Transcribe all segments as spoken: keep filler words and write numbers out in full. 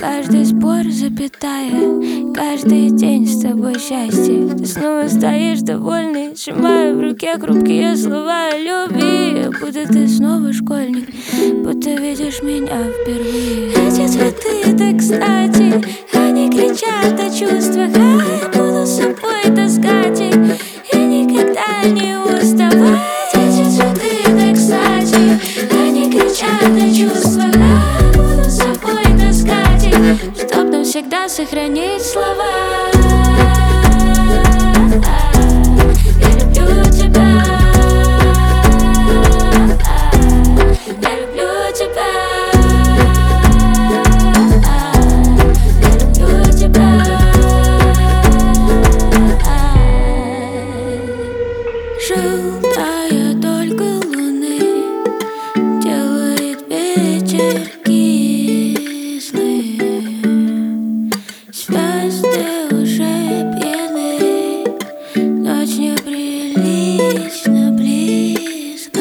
Каждый спор запятая, каждый день с тобой счастье. Ты снова стоишь довольный, сжимая в руке хрупкие слова любви. Будто ты снова школьник, будто видишь меня впервые. Эти цветы так кстати, они кричат о чувствах, а я буду с собой таскать их и никогда не уставать. Эти цветы так кстати, они кричат о чувствах, а я буду с собой таскать их, чтоб навсегда сохранить слова. Желтая только луны делает вечер кислым. Звезды уже пьяны, ночь неприлично близко.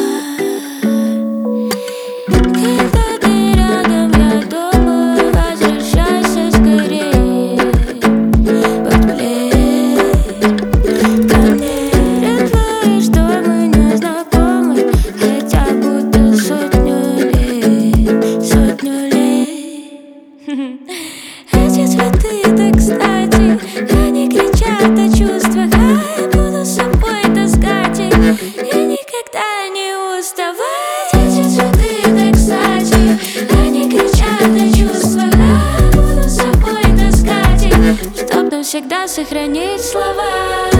Когда ты рядом, я думаю, возвращайся скорее под плед. Ко мне что мы не знакомы, хотя будто сотню лет, сотню лет. Эти цветы так кстати, они кричат о чувствах, а я буду с собой таскать их и никогда не уставать. Эти цветы так кстати, они кричат о чувствах, а я буду с собой таскать их, чтоб навсегда сохранить слова.